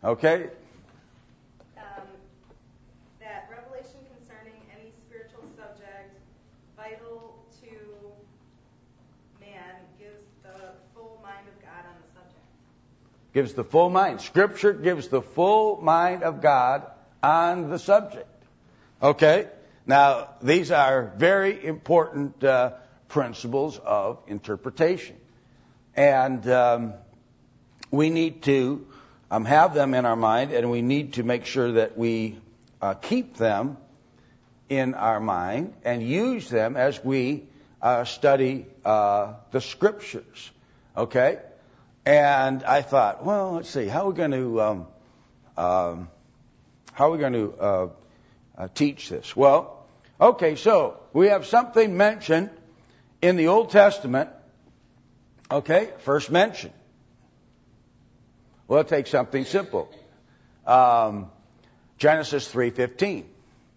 Okay? That revelation concerning any spiritual subject vital to man gives the full mind of God on the subject. Gives the full mind. Scripture gives the full mind of God on the subject. Okay? Now, these are very important principles of interpretation. And we need to have them in our mind, and we need to make sure that we keep them in our mind and use them as we study the Scriptures. Okay? And I thought, well, let's see, how are we going to teach this? Well, okay, so we have something mentioned in the Old Testament. Okay, first mention. Well, take something simple. Genesis 3:15.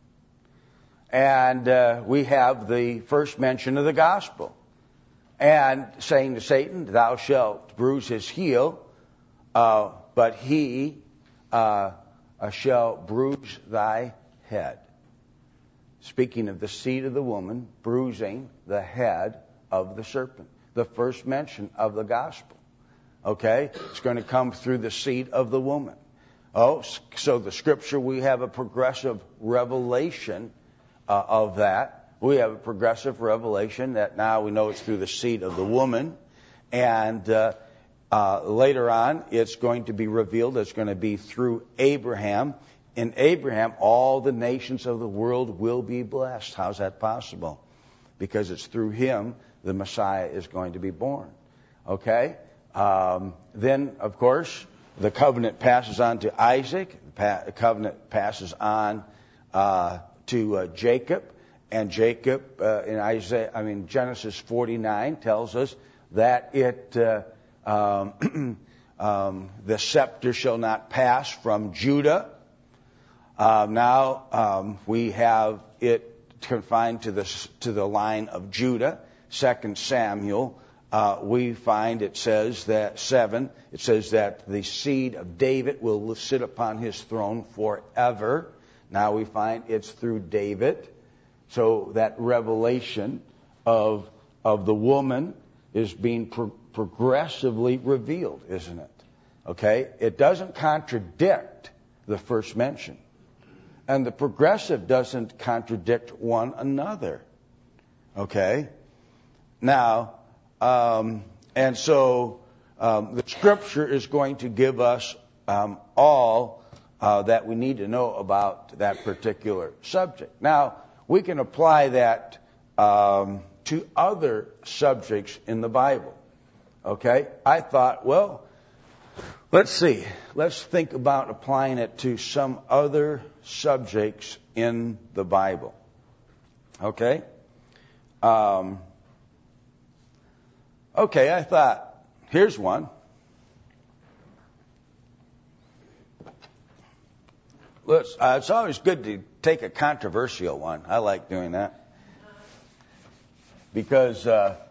And we have the first mention of the gospel. And saying to Satan, thou shalt bruise his heel, but he shall bruise thy head. Speaking of the seed of the woman bruising the head of the serpent. The first mention of the gospel. Okay? It's going to come through the seed of the woman. Oh, so the Scripture, we have a progressive revelation of that. We have a progressive revelation that now we know it's through the seed of the woman. And later on, it's going to be revealed. It's going to be through Abraham. In Abraham, all the nations of the world will be blessed. How's that possible? Because it's through him the Messiah is going to be born. Okay? Then, of course, the covenant passes on to Isaac. The covenant passes on to Jacob. And Jacob, in Genesis 49 tells us that the scepter shall not pass from Judah. Now we have it confined to the line of Judah. 2 Samuel, we find it says that the seed of David will sit upon his throne forever. Now we find it's through David. So that revelation of the woman is being progressively revealed, isn't it? Okay? It doesn't contradict the first mention. And the progressive doesn't contradict one another. Okay? Now, and so the Scripture is going to give us all that we need to know about that particular subject. Now, we can apply that to other subjects in the Bible. Okay? I thought, well, let's see. Let's think about applying it to some other subjects in the Bible. Okay? Okay, I thought, here's one. It's always good to take a controversial one. I like doing that. Because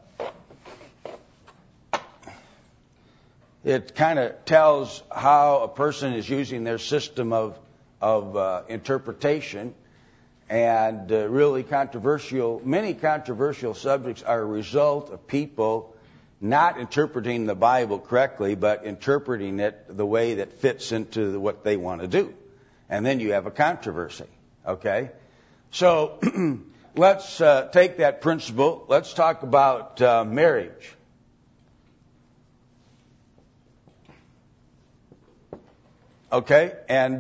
it kind of tells how a person is using their system of interpretation. And really many controversial subjects are a result of people not interpreting the Bible correctly, but interpreting it the way that fits into what they want to do. And then you have a controversy. Okay? So let's take that principle. Let's talk about marriage. Okay? And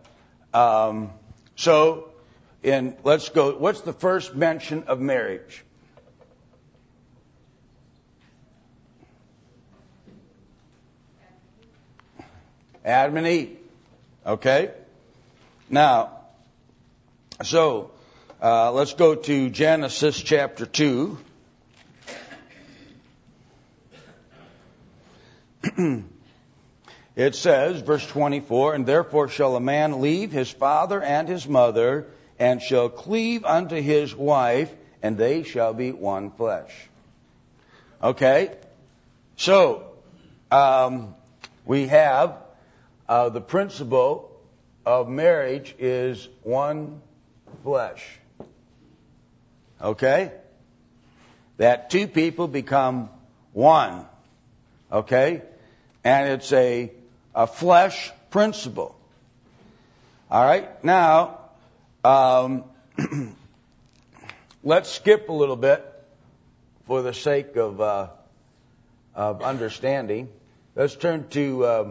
let's go. What's the first mention of marriage? Adam and Eve. Okay? Now, so let's go to Genesis chapter 2. It says, verse 24, and therefore shall a man leave his father and his mother, and shall cleave unto his wife, and they shall be one flesh. Okay? So, we have the principle of marriage is one flesh. Okay? That two people become one. Okay? And it's a flesh principle. All right? Now, let's skip a little bit for the sake of understanding. Let's turn to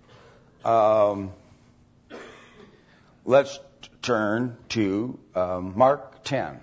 Mark 10.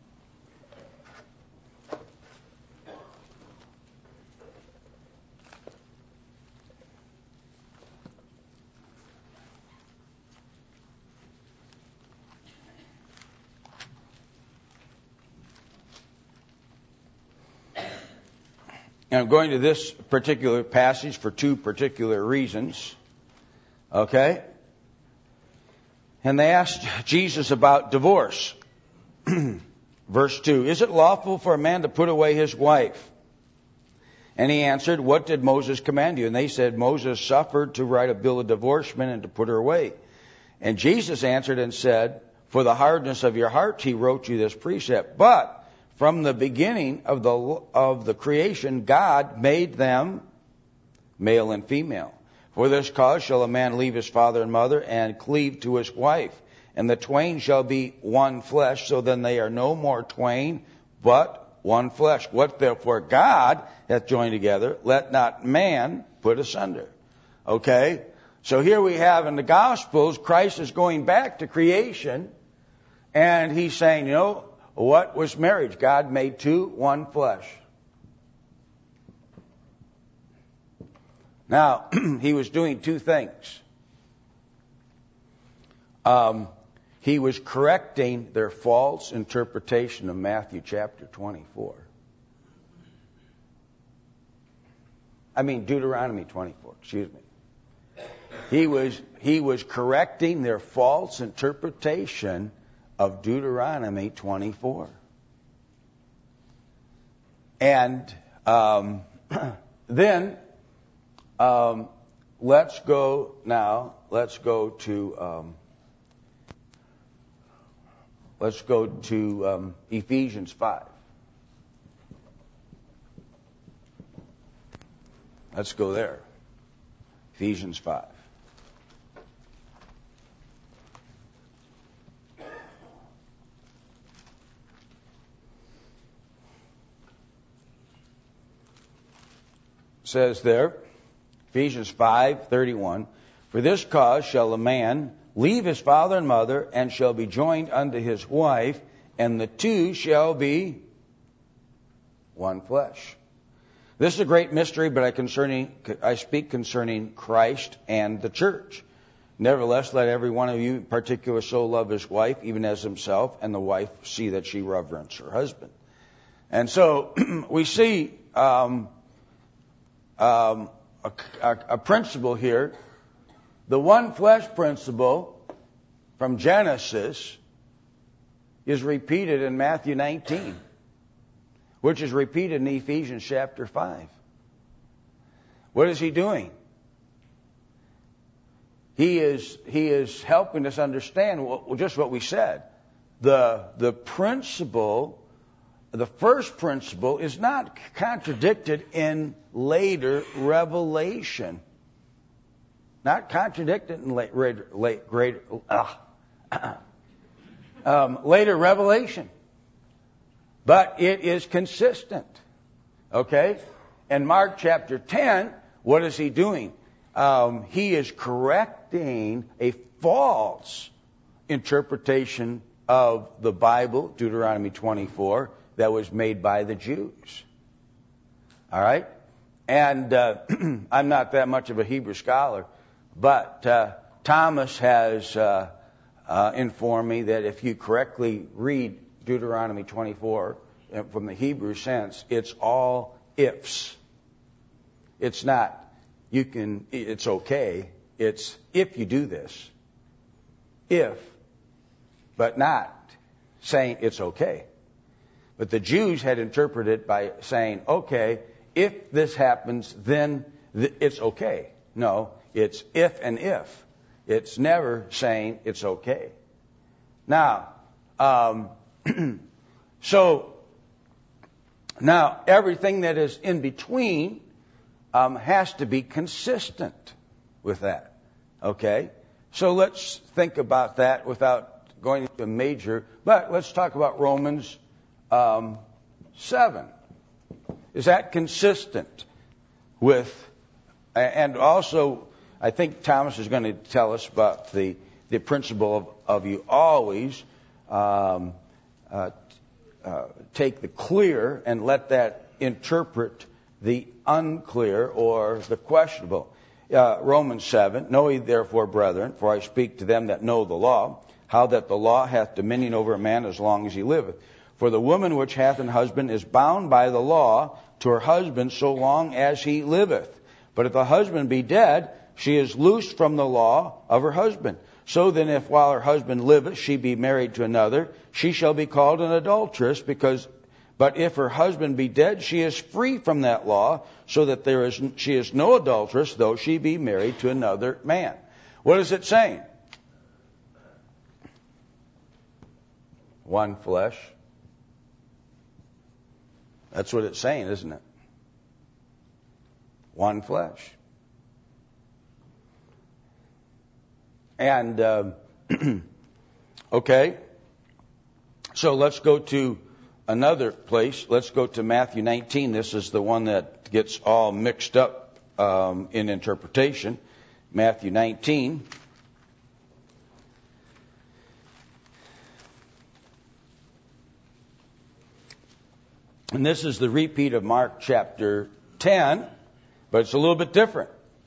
And I'm going to this particular passage for two particular reasons. Okay? And they asked Jesus about divorce. Verse 2, is it lawful for a man to put away his wife? And he answered, what did Moses command you? And they said, Moses suffered to write a bill of divorcement and to put her away. And Jesus answered and said, for the hardness of your heart he wrote you this precept. But from the beginning of the creation, God made them male and female. For this cause shall a man leave his father and mother and cleave to his wife, and the twain shall be one flesh. So then they are no more twain, but one flesh. What therefore God hath joined together, let not man put asunder. Okay? So here we have in the Gospels, Christ is going back to creation, and he's saying, you know, what was marriage? God made two, one flesh. Now, he was doing two things. He was correcting their false interpretation of Matthew chapter 24. Deuteronomy 24, excuse me. He was correcting their false interpretation of Deuteronomy 24. And then let's go to Ephesians 5. Let's go there. Ephesians 5. Says there, Ephesians 5:31, for this cause shall a man leave his father and mother, and shall be joined unto his wife, and the two shall be one flesh. This is a great mystery, but I speak concerning Christ and the church. Nevertheless, let every one of you in particular so love his wife, even as himself, and the wife see that she reverence her husband. And so we see a principle here. The one flesh principle from Genesis is repeated in Matthew 19, which is repeated in Ephesians chapter 5. What is he doing? He is helping us understand just what we said. The principle, the first principle, is not contradicted in later revelation. Not contradicted in later revelation. But it is consistent. Okay? In Mark chapter 10, what is he doing? He is correcting a false interpretation of the Bible, Deuteronomy 24, that was made by the Jews. All right? And I'm not that much of a Hebrew scholar, but Thomas has informed me that if you correctly read Deuteronomy 24 from the Hebrew sense, it's all ifs. It's not, it's okay. It's if you do this. If, but not saying it's okay. But the Jews had interpreted it by saying, okay, if this happens, then it's okay. No, it's if and if. It's never saying it's okay. Now, so now everything that is in between has to be consistent with that. Okay? So let's think about that without going into a major, but let's talk about Romans 7. Is that consistent with, and also I think Thomas is going to tell us about the principle of you always take the clear and let that interpret the unclear or the questionable. Romans 7, know ye therefore, brethren, for I speak to them that know the law, how that the law hath dominion over a man as long as he liveth. For the woman which hath an husband is bound by the law to her husband so long as he liveth. But if the husband be dead, she is loosed from the law of her husband. So then if while her husband liveth she be married to another, she shall be called an adulteress, but if her husband be dead, she is free from that law, so that she is no adulteress, though she be married to another man. What is it saying? One flesh. That's what it's saying, isn't it? One flesh. And, okay. So let's go to another place. Let's go to Matthew 19. This is the one that gets all mixed up in interpretation. Matthew 19. And this is the repeat of Mark chapter 10, but it's a little bit different.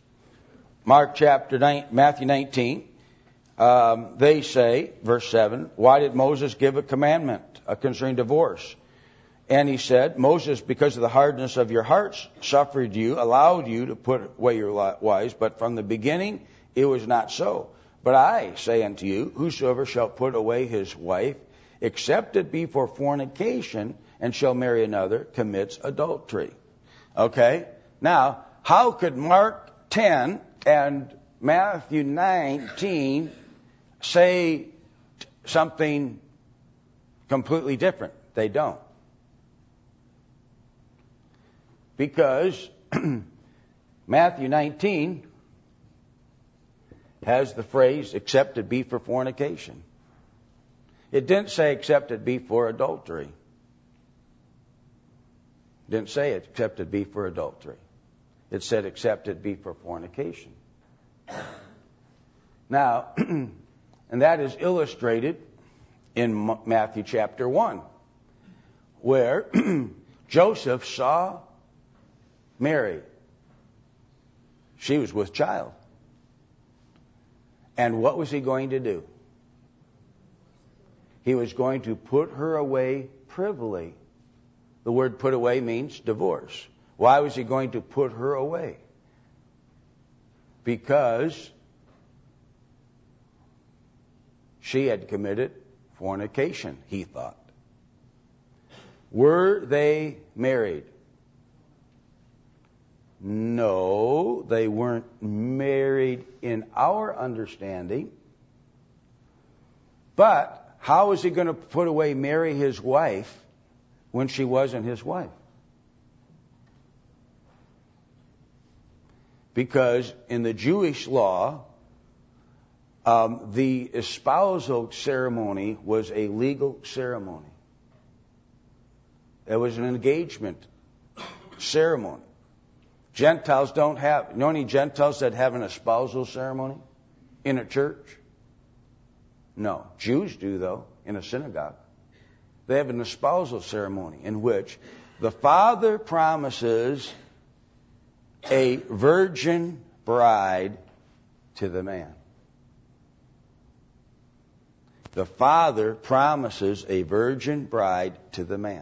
Matthew 19, they say, verse 7, why did Moses give a commandment concerning divorce? And he said, Moses, because of the hardness of your hearts, allowed you to put away your wives, but from the beginning it was not so. But I say unto you, whosoever shall put away his wife, except it be for fornication, and shall marry another, commits adultery. Okay? Now, how could Mark 10 and Matthew 19 say something completely different? They don't. Because Matthew 19 has the phrase, except it be for fornication. It didn't say except it be for adultery. It didn't say it except it be for adultery. It said except it be for fornication. Now, and that is illustrated in Matthew chapter 1, where Joseph saw Mary. She was with child. And what was he going to do? He was going to put her away privily. The word put away means divorce. Why was he going to put her away? Because she had committed fornication, he thought. Were they married? No, they weren't married in our understanding. But how is he going to put away Mary, his wife, when she wasn't his wife? Because in the Jewish law, the espousal ceremony was a legal ceremony. It was an engagement ceremony. Gentiles don't have, you know any Gentiles that have an espousal ceremony in a church? No. Jews do, though, in a synagogue. They have an espousal ceremony in which the father promises a virgin bride to the man. The father promises a virgin bride to the man.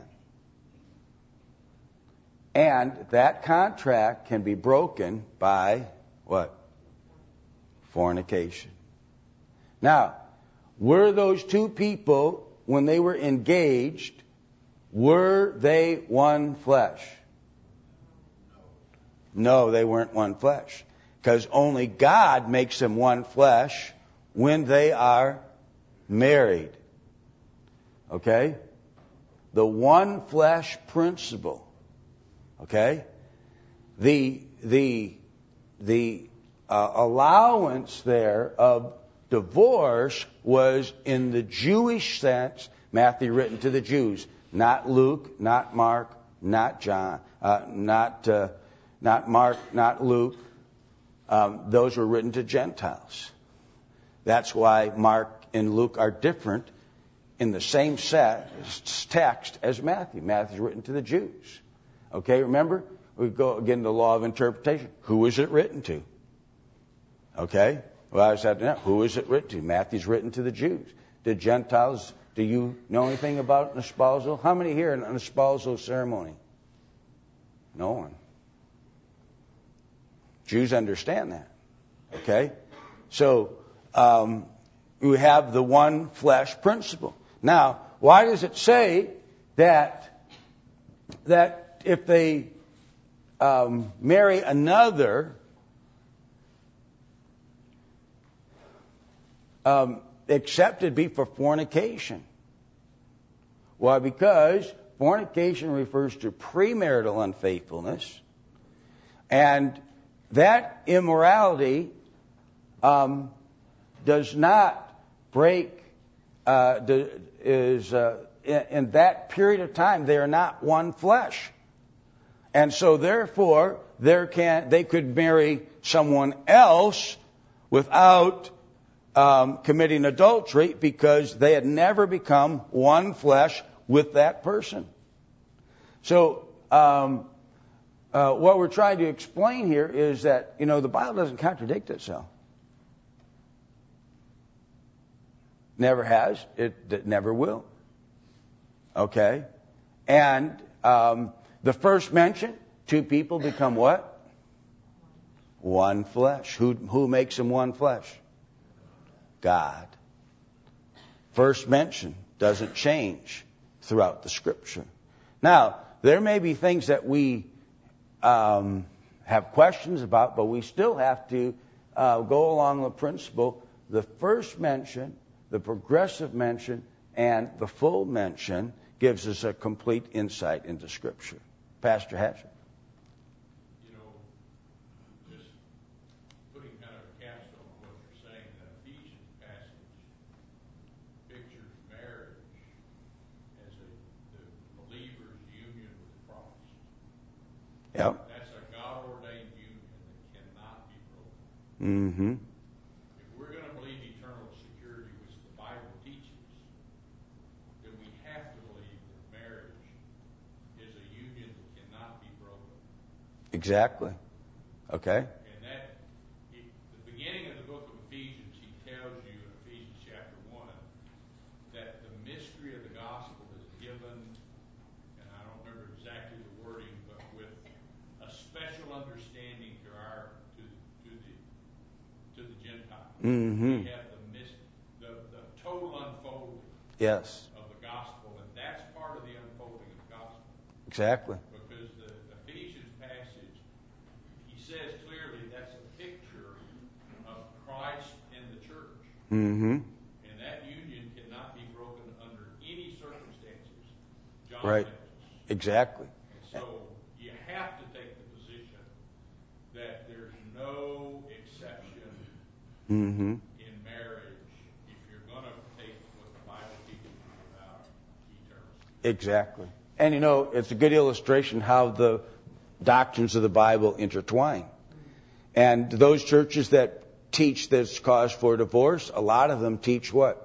And that contract can be broken by what? Fornication. Now, were those two people, when they were engaged, were they one flesh? No, they weren't one flesh. because only God makes them one flesh when they are married. Okay? The one flesh principle. Okay? The allowance there of divorce was in the Jewish sense. Matthew written to the Jews, not Luke, not Mark, not John, not Mark, not Luke. Those were written to Gentiles. That's why Mark and Luke are different in the same text as Matthew. Matthew's written to the Jews. Okay, remember? We go again to the law of interpretation. Who is it written to? Okay? Well, I said, no, who is it written to? Matthew's written to the Jews. The Gentiles, do you know anything about an espousal? How many here in an espousal ceremony? No one. Jews understand that. Okay? So, we have the one flesh principle. Now, why does it say that if they marry another, except it be for fornication? Why? Because fornication refers to premarital unfaithfulness, and that immorality does not break. In that period of time, they are not one flesh, and so therefore they could marry someone else without committing adultery because they had never become one flesh with that person. So what we're trying to explain here is that the Bible doesn't contradict itself. Never has. It never will. Okay? And the first mention, two people become what? One flesh. Who makes them one flesh? God. First mention doesn't change throughout the Scripture. Now, there may be things that we have questions about, but we still have to go along the principle. The first mention, the progressive mention, and the full mention gives us a complete insight into Scripture. Pastor Hatcher. Just putting kind of a capstone on what you're saying, that Ephesians passage pictures marriage as the believer's union with Christ. Yep. That's a God-ordained union that cannot be broken. Mm-hmm. If we're going to believe eternal security, which the Bible teaches, then we have to believe that marriage is a union that cannot be broken. Exactly. Okay. And that, the beginning of the book of Ephesians, he tells you in Ephesians chapter 1 that the mystery of the gospel is given, and I don't remember exactly the wording, but with a special understanding to the Gentiles. Mm-hmm. We have the total unfolding Yes. of the gospel, and that's part of the unfolding of the gospel. Exactly. Because the Ephesians passage, he says clearly that's a picture of Christ and the church. Mm-hmm. And that union cannot be broken under any circumstances. John Right. tells us. Exactly. And so you have to take the position that there's no exception Mm-hmm. in marriage if you're going to take what the Bible teaches about eternity. Exactly. And it's a good illustration how the doctrines of the Bible intertwine. And those churches that teach this cause for divorce, a lot of them teach what?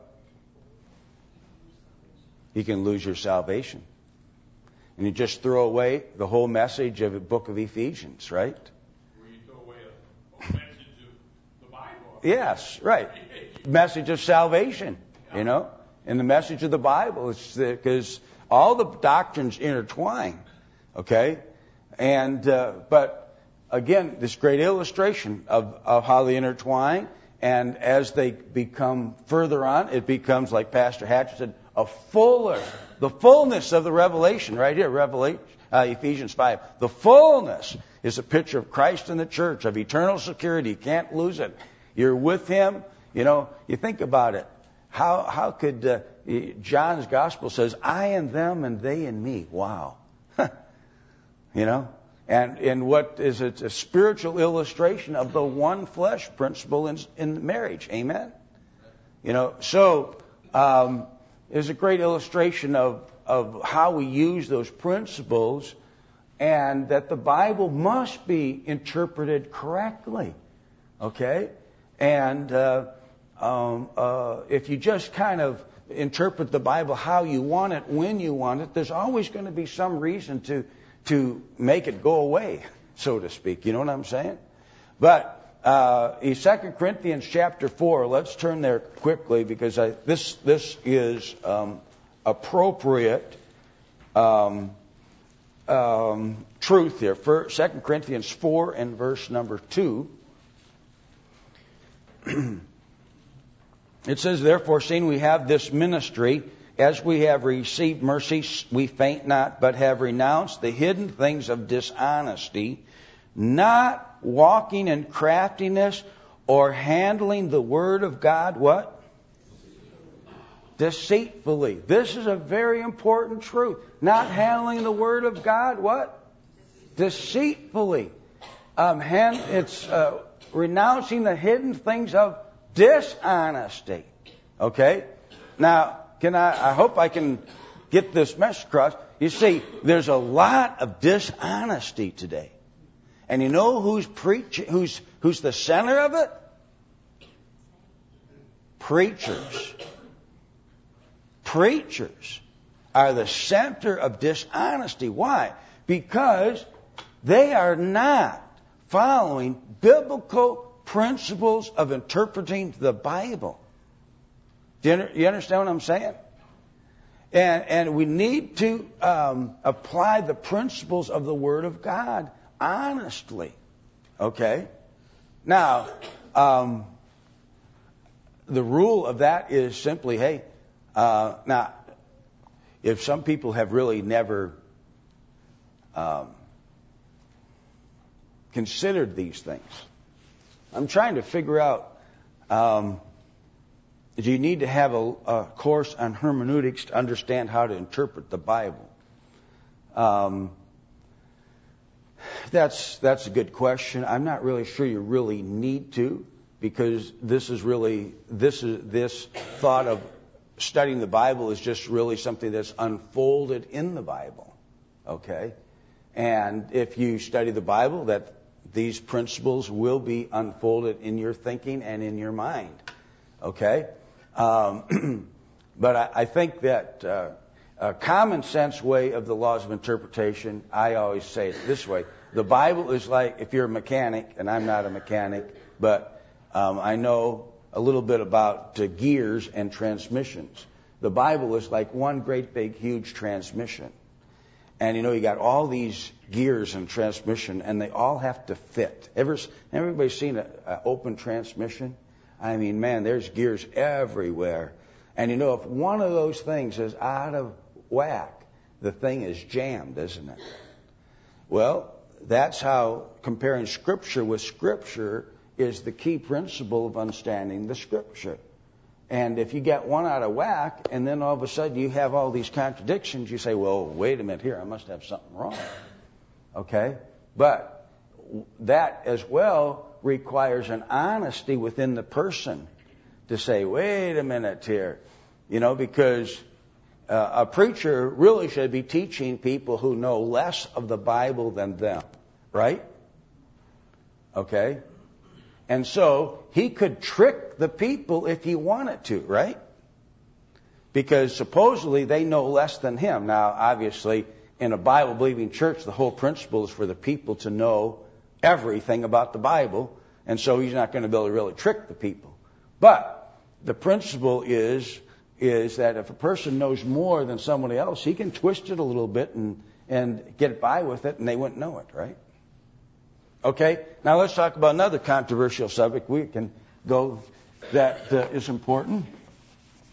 You can lose your salvation. And you just throw away the whole message of the book of Ephesians, right? Where you throw away a message of the Bible. Yes, right. Message of salvation, and the message of the Bible. It's because all the doctrines intertwine, okay? And but again, this great illustration of how they intertwine, and as they become further on, it becomes, like Pastor Hatcher said, the fullness of the revelation right here. Ephesians 5. The fullness is a picture of Christ in the church, of eternal security. You can't lose it. You're with Him. You know, you think about it. How could John's gospel says, I and them and they and me. Wow. You know, and what is it? A spiritual illustration of the one flesh principle in marriage. Amen. You know, so there's a great illustration of how we use those principles, and that the Bible must be interpreted correctly. Okay, and if you just kind of interpret the Bible how you want it, when you want it, there's always going to be some reason to make it go away, so to speak. You know what I'm saying? But in 2 Corinthians chapter 4, let's turn there quickly, because this is appropriate truth here. 2 Corinthians 4 and verse number 2. It says, therefore, seeing we have this ministry, as we have received mercy, we faint not, but have renounced the hidden things of dishonesty, not walking in craftiness or handling the word of God, what? Deceitfully. This is a very important truth. Not handling the word of God, what? Deceitfully. It's renouncing the hidden things of dishonesty. Okay? Now, I hope I can get this message across. You see, there's a lot of dishonesty today. And you know who's the center of it? Preachers. Preachers are the center of dishonesty. Why? Because they are not following biblical principles of interpreting the Bible. Do you understand what I'm saying? And we need to apply the principles of the Word of God honestly. Okay? Now, the rule of that is simply, hey, now, if some people have really never considered these things, I'm trying to figure out, do you need to have a course on hermeneutics to understand how to interpret the Bible? That's a good question. I'm not really sure you really need to, because this thought of studying the Bible is just really something that's unfolded in the Bible. Okay? And if you study the Bible, that these principles will be unfolded in your thinking and in your mind. Okay? But I think that a common sense way of the laws of interpretation, I always say it this way. The Bible is like, if you're a mechanic, and I'm not a mechanic, but I know a little bit about gears and transmissions. The Bible is like one great big huge transmission. And you know, you got all these gears and transmission, and they all have to fit. Everybody seen an open transmission? I mean, man, there's gears everywhere. And you know, if one of those things is out of whack, the thing is jammed, isn't it? Well, that's how comparing Scripture with Scripture is the key principle of understanding the Scripture. And if you get one out of whack, and then all of a sudden you have all these contradictions, you say, well, wait a minute here, I must have something wrong. Okay? But that as well requires an honesty within the person to say, wait a minute here. You know, because a preacher really should be teaching people who know less of the Bible than them. Right? Okay? And so he could trick the people if he wanted to, right? Because supposedly they know less than him. Now, obviously, in a Bible-believing church, the whole principle is for the people to know everything about the Bible, and so he's not going to be able to really trick the people. But the principle is that if a person knows more than somebody else, he can twist it a little bit and get by with it, and they wouldn't know it, right? Okay, now let's talk about another controversial subject we can go that is important.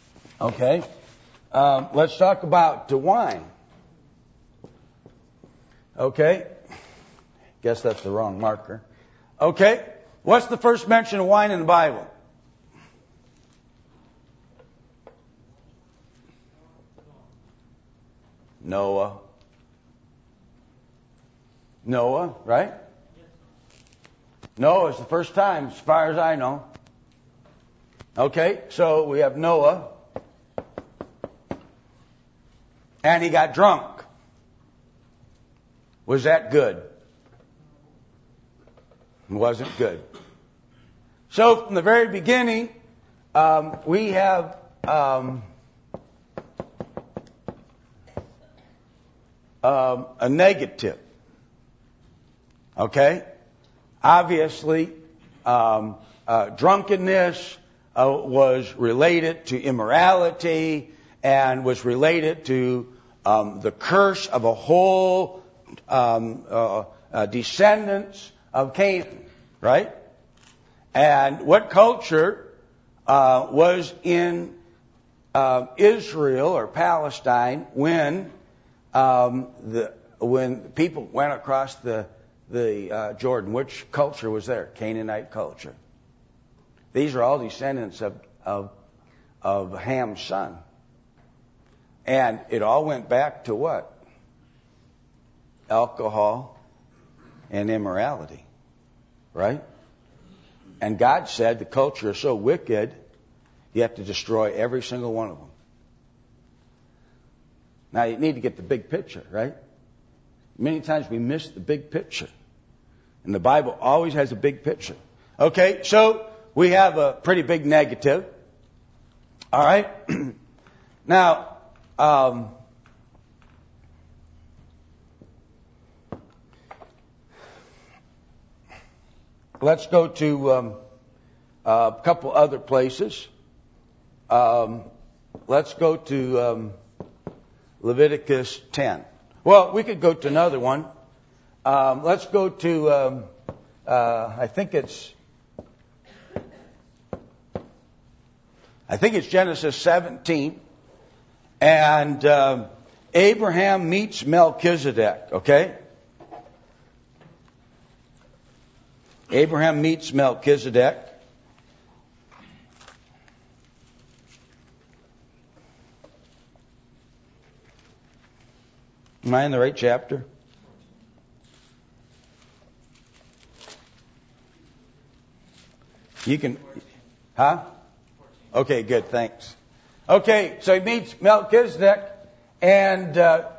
Okay, let's talk about the wine. Okay. Guess that's the wrong marker. Okay. What's the first mention of wine in the Bible? Noah. Noah, right? Noah is the first time, as far as I know. Okay, so we have Noah. And he got drunk. Was that good? It wasn't good. So from the very beginning, we have a negative. Okay? Obviously, drunkenness was related to immorality and was related to the curse of a whole descendants of Canaan, right? And what culture was in Israel or Palestine when people went across the Jordan? Which culture was there? Canaanite culture. These are all descendants of Ham's son. And it all went back to what? Alcohol and immorality. Right? And God said the culture is so wicked, you have to destroy every single one of them. Now you need to get the big picture, right? Many times we miss the big picture. And the Bible always has a big picture. Okay, so we have a pretty big negative. All right? Now, let's go to a couple other places. Let's go to Leviticus 10. Well, we could go to another one. Let's go to, I think it's Genesis 17. And Abraham meets Melchizedek, okay? Abraham meets Melchizedek. Am I in the right chapter? You can, huh? Okay, good, thanks. Okay, so he meets Melchizedek, and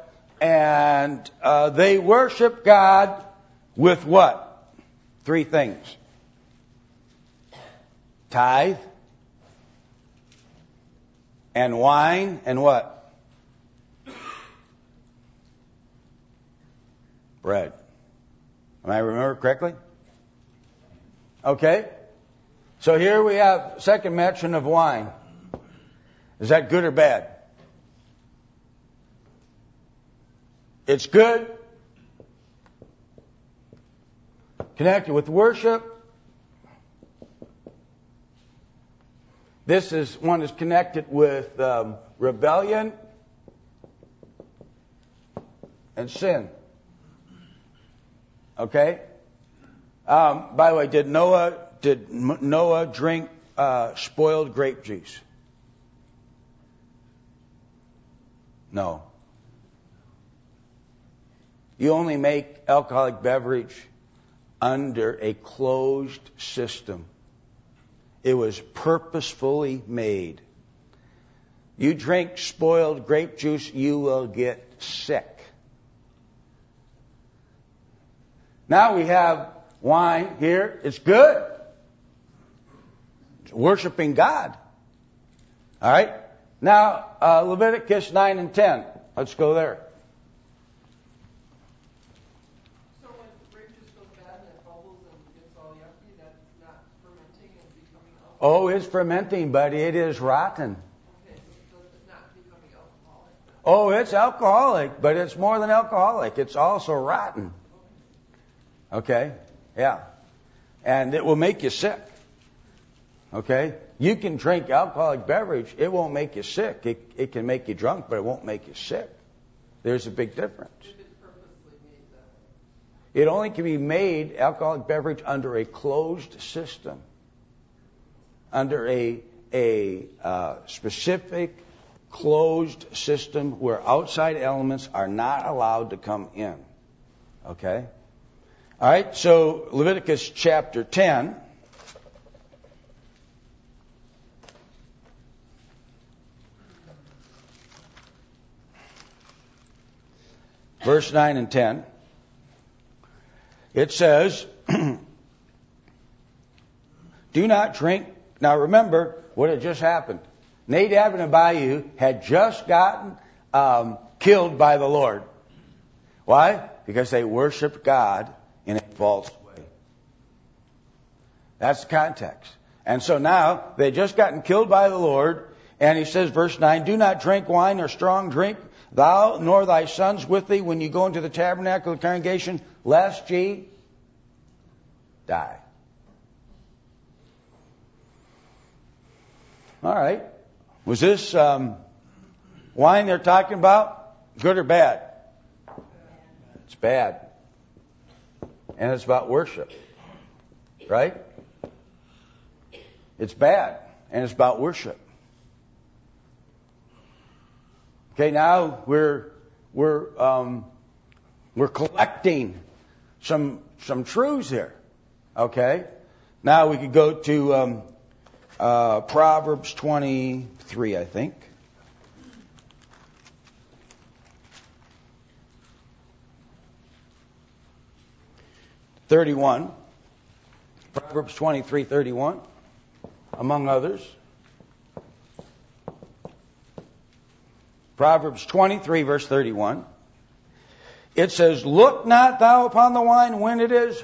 they worship God with what? 3 things. Tithe, and wine, and what? Bread. Am I remember correctly? Okay. So here we have second mention of wine. Is that good or bad? It's good. Connected with worship. This is one is connected with rebellion and sin. Okay. By the way, did Noah drink spoiled grape juice? No. You only make alcoholic beverage under a closed system. It was purposefully made. You drink spoiled grape juice, you will get sick. Now we have wine here. It's good. It's worshiping God. All right. Now, Leviticus 9 and 10. Let's go there. So when grape juice goes bad and it bubbles and gets all yucky, that's not fermenting and becoming alcohol? Oh, it's fermenting, but it is rotten. Okay, so it's not becoming alcoholic. Oh, it's alcoholic, but it's more than alcoholic. It's also rotten. Okay? Yeah. And it will make you sick. Okay? You can drink alcoholic beverage. It won't make you sick. It can make you drunk, but it won't make you sick. There's a big difference. If it's purposely made that It only can be made, alcoholic beverage, under a closed system, under a specific closed system where outside elements are not allowed to come in. Okay? All right, so Leviticus chapter 10. Verse 9 and 10. It says, do not drink. Now remember what had just happened. Nadab and Abihu had just gotten killed by the Lord. Why? Because they worshiped God in a false way. That's the context. And so now they just gotten killed by the Lord. And he says, verse 9, do not drink wine or strong drink, thou nor thy sons with thee, when you go into the tabernacle of the congregation, lest ye die. All right. Was this wine they're talking about good or bad? It's bad. And it's about worship. Right? It's bad. And it's about worship. Okay, now we're collecting some truths here. Okay, now we could go to Proverbs 23, I think. Proverbs 23:31, among others. Proverbs 23, verse 31. It says, look not thou upon the wine when it is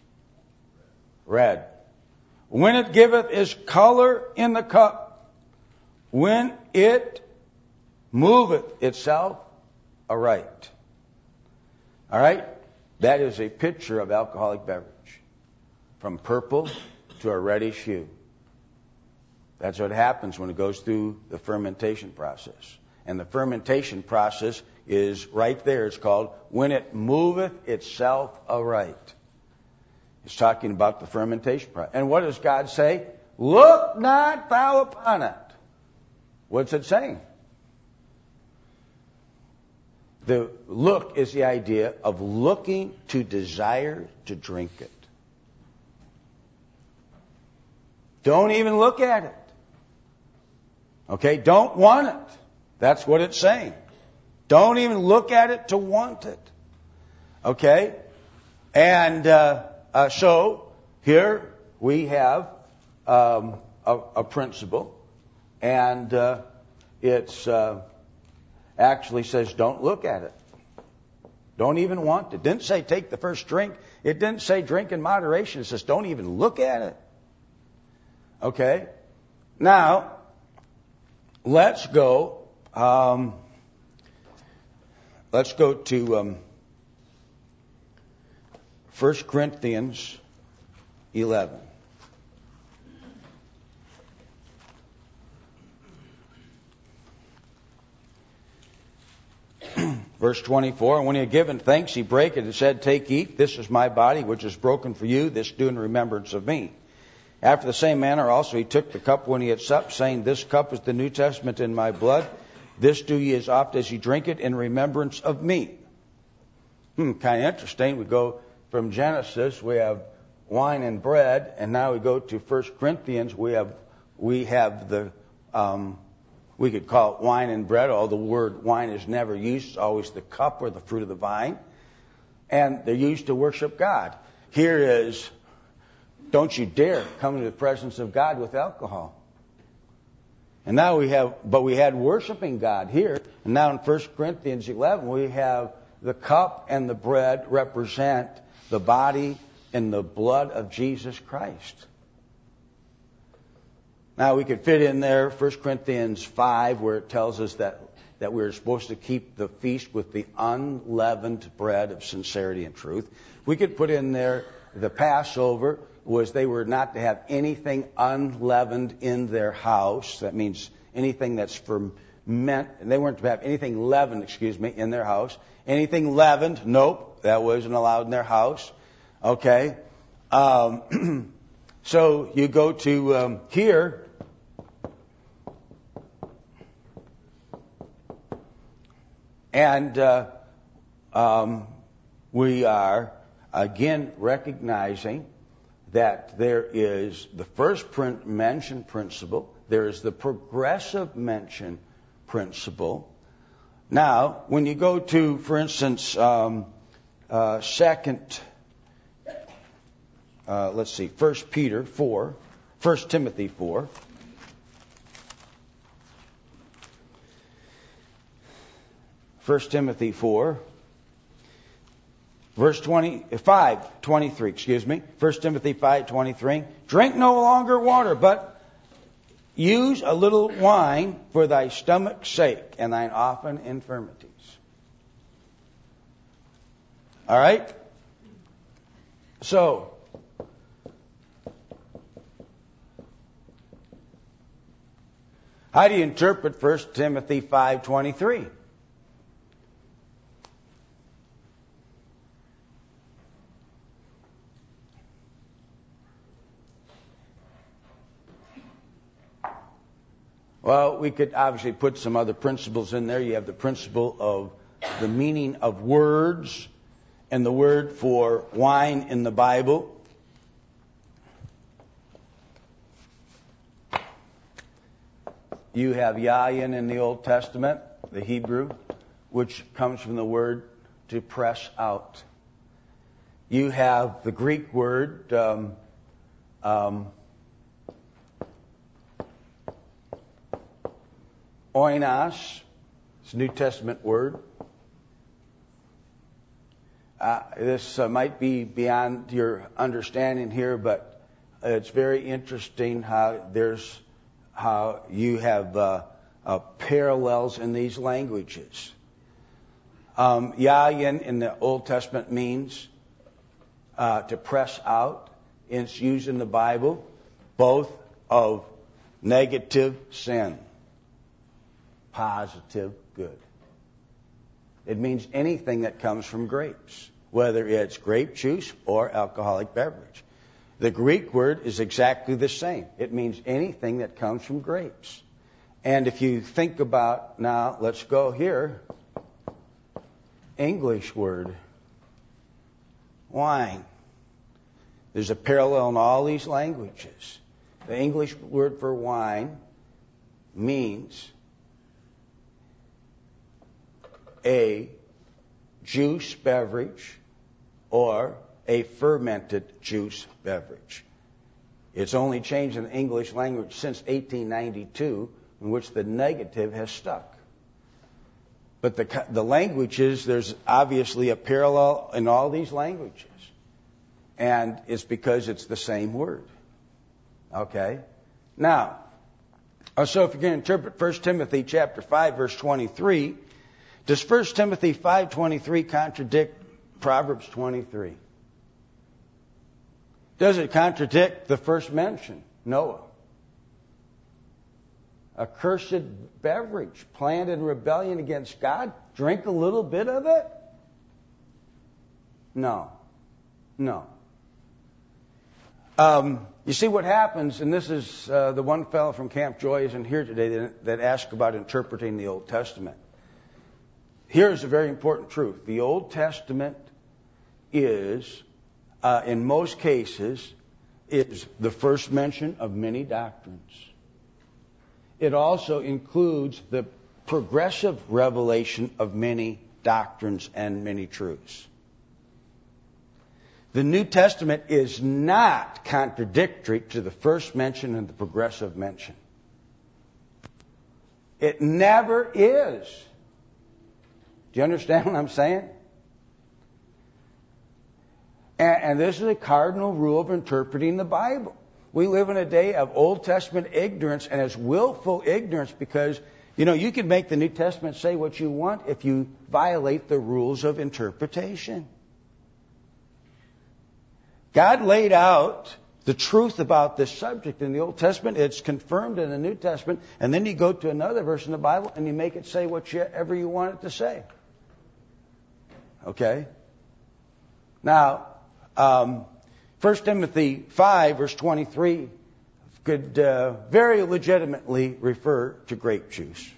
red, when it giveth its color in the cup, when it moveth itself aright. All right? That is a picture of alcoholic beverage. From purple to a reddish hue. That's what happens when it goes through the fermentation process. And the fermentation process is right there. It's called when it moveth itself aright. It's talking about the fermentation process. And what does God say? Look not thou upon it. What's it saying? The look is the idea of looking to desire to drink it. Don't even look at it. Okay? Don't want it. That's what it's saying. Don't even look at it to want it. Okay? And so here we have a principle. And it's actually says don't look at it. Don't even want it. It didn't say take the first drink. It didn't say drink in moderation. It says don't even look at it. Okay? Now, let's go to 1 Corinthians 11. Verse 24, and when he had given thanks, he brake it and said, take, eat, this is my body, which is broken for you, this do in remembrance of me. After the same manner also he took the cup when he had supped, saying, this cup is the New Testament in my blood. This do ye as oft as ye drink it in remembrance of me. Kind of interesting. We go from Genesis, we have wine and bread, and now we go to 1 Corinthians, we have the, we could call it wine and bread, although the word wine is never used. It's always the cup or the fruit of the vine. And they're used to worship God. Here is, don't you dare come into the presence of God with alcohol. And now we had worshiping God here. And now in 1 Corinthians 11, we have the cup and the bread represent the body and the blood of Jesus Christ. Now we could fit in there 1 Corinthians 5 where it tells us that we're supposed to keep the feast with the unleavened bread of sincerity and truth. We could put in there the Passover was they were not to have anything unleavened in their house. That means anything that's ferment. They weren't to have anything leavened, in their house. Anything leavened, nope. that wasn't allowed in their house. Okay. So you go to here. And we are, again, recognizing that there is the first mention principle. There is the progressive mention principle. Now, when you go to, for instance, 1 Timothy 4. First Timothy 4, verse 5:23. Excuse me. 1 Timothy 5:23. Drink no longer water, but use a little wine for thy stomach's sake and thine often infirmities. All right. So, how do you interpret 1 Timothy 5:23? Well, we could obviously put some other principles in there. You have the principle of the meaning of words and the word for wine in the Bible. You have yayin in the Old Testament, the Hebrew, which comes from the word to press out. You have the Greek word oinos. It's a New Testament word. This might be beyond your understanding here, but it's very interesting how you have parallels in these languages. Yayin in the Old Testament means to press out. It's used in the Bible both of negative sin, positive good. It means anything that comes from grapes, whether it's grape juice or alcoholic beverage. The Greek word is exactly the same. It means anything that comes from grapes. And if you think about, now let's go here, English word, wine. There's a parallel in all these languages. The English word for wine means a juice beverage or a fermented juice beverage. It's only changed in the English language since 1892, in which the negative has stuck. But the languages, there's obviously a parallel in all these languages. And it's because it's the same word. Okay? Now, so if you're going to interpret 1 Timothy chapter 5, verse 23, does 1 Timothy 5:23 contradict Proverbs 23? Does it contradict the first mention, Noah? A cursed beverage, planted in rebellion against God. Drink a little bit of it? No. You see what happens, and this is the one fellow from Camp Joy isn't here today that asked about interpreting the Old Testament. Here's a very important truth. The Old Testament is, in most cases, is the first mention of many doctrines. It also includes the progressive revelation of many doctrines and many truths. The New Testament is not contradictory to the first mention and the progressive mention. It never is. Do you understand what I'm saying? And this is a cardinal rule of interpreting the Bible. We live in a day of Old Testament ignorance, and it's willful ignorance because, you can make the New Testament say what you want if you violate the rules of interpretation. God laid out the truth about this subject in the Old Testament. It's confirmed in the New Testament. And then you go to another verse in the Bible and you make it say whatever you want it to say. Okay? Now, 1 Timothy 5, verse 23, could very legitimately refer to grape juice.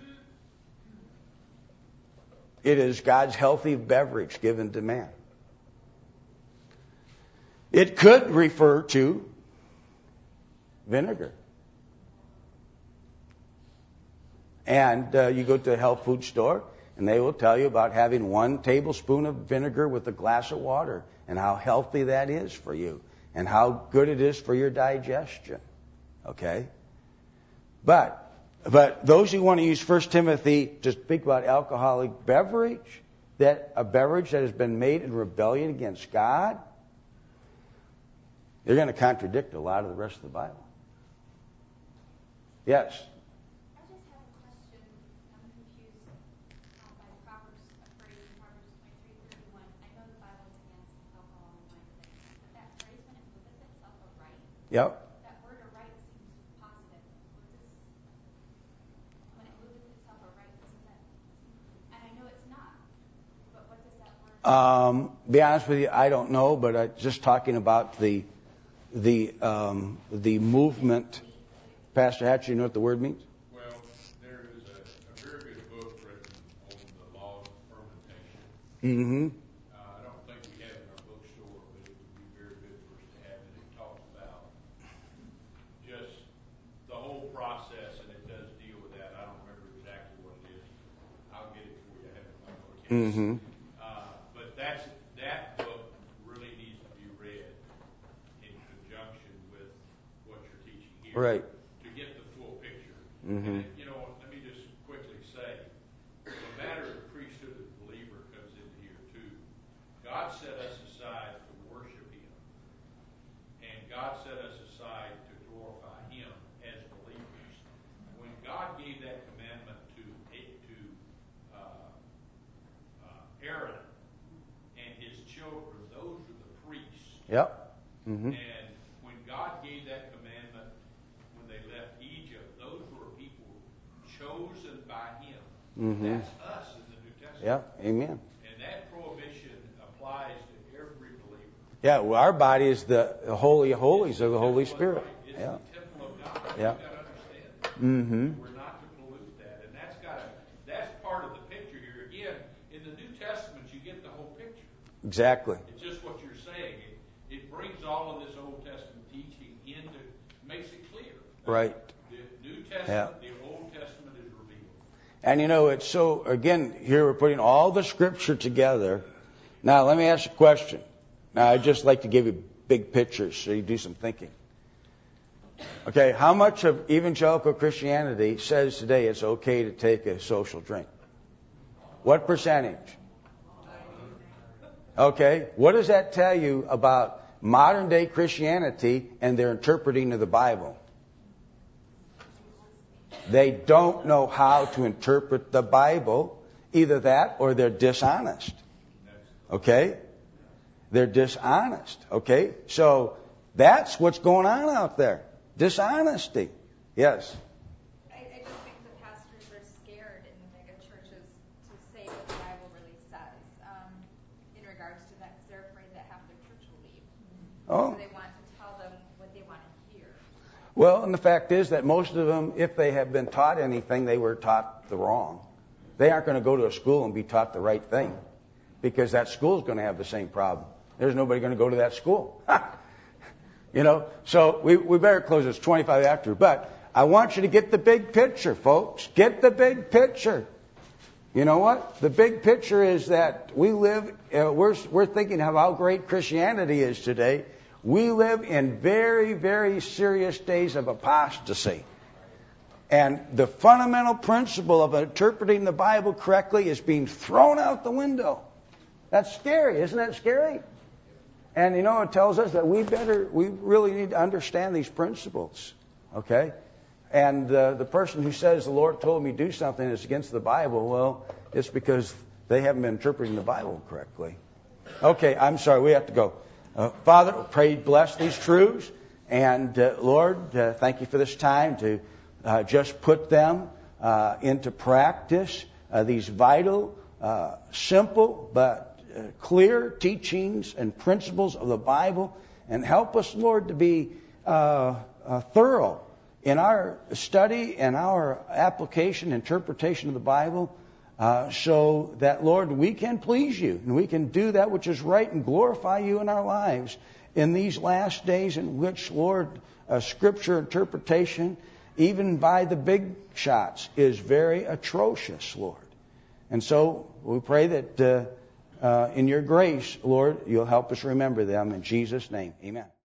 It is God's healthy beverage given to man. It could refer to vinegar. And you go to a health food store, and they will tell you about having 1 tablespoon of vinegar with a glass of water, and how healthy that is for you, and how good it is for your digestion. Okay? But those who want to use 1 Timothy to speak about alcoholic beverage, that a beverage that has been made in rebellion against God, they're going to contradict a lot of the rest of the Bible. Yes? I just have a question. I'm confused by Proverbs, a phrase in Proverbs 23:31. I know the Bible is against alcohol and wine things, but that phrase, when it moveth itself aright, Yep. that word aright seems positive. When it moveth itself aright, doesn't that? And I know it's not, but what does that word? Be honest with you, I don't know, but just talking about the movement. Pastor Hatch, you know what the word means? Well, there is a very good book written on the laws of fermentation. Mm-hmm. I don't think we have it in our bookstore, but it would be very good for us to have it. It talks about just the whole process, and it does deal with that. I don't remember exactly what it is. I'll get it for you. I have it in my book. Mm-hmm. But that book really needs to be read in conjunction with what you're teaching here. Right. To get the full picture. Mm-hmm. And, let me just quickly say, the matter of priesthood of the believer comes into here too. God set us aside to worship Him, and God set us aside to glorify Him as believers. When God gave that commandment to Aaron and his children, those are the priests. Yep. Mm-hmm. And when God gave that commandment, when they left Egypt, those were people chosen by Him. Mm-hmm. That's us in the New Testament. Yep. Amen. And that prohibition applies to every believer. Yeah, well, our body is the Holy of Holies of the Holy Spirit. It's Yeah. the temple of God. Yeah. You've got to understand that. Mm-hmm. We're not to pollute that. And that's part of the picture here. Again, in the New Testament, you get the whole picture. Exactly. It's just what you're saying. It brings all of this Old Testament teaching makes it clear. Right. The New Testament, the Old Testament is revealed. And it's so, again, here we're putting all the Scripture together. Now, let me ask you a question. Now, I'd just like to give you big pictures so you do some thinking. Okay, how much of evangelical Christianity says today it's okay to take a social drink? What percentage? Okay, what does that tell you about modern day Christianity and their interpreting of the Bible? They don't know how to interpret the Bible. Either that or they're dishonest. Okay? They're dishonest. Okay? So that's what's going on out there. Dishonesty. Yes. I just think the pastors are scared in the mega churches to say what the Bible really says in regards to that, because they're afraid that half their church will leave. Oh. So they want to tell them what they want to hear. Well, and the fact is that most of them, if they have been taught anything, they were taught the wrong. They aren't going to go to a school and be taught the right thing, because that school is going to have the same problem. There's nobody going to go to that school. So we better close this 25 after. But I want you to get the big picture, folks. Get the big picture. You know what? The big picture is that we live, we're thinking of how great Christianity is today. We live in very, very serious days of apostasy. And the fundamental principle of interpreting the Bible correctly is being thrown out the window. That's scary. Isn't that scary? And it tells us that we really need to understand these principles. Okay? And the person who says the Lord told me to do something that's against the Bible, well, it's because they haven't been interpreting the Bible correctly. Okay, I'm sorry, we have to go. Father, pray, bless these truths. And Lord, thank you for this time to just put them into practice. These vital, simple, but clear teachings and principles of the Bible, and help us, Lord, to be thorough in our study and our application, interpretation of the Bible, so that, Lord, we can please you and we can do that which is right and glorify you in our lives in these last days in which, Lord, Scripture interpretation, even by the big shots, is very atrocious, Lord. And so we pray that in your grace, Lord, you'll help us remember them. In Jesus' name, amen.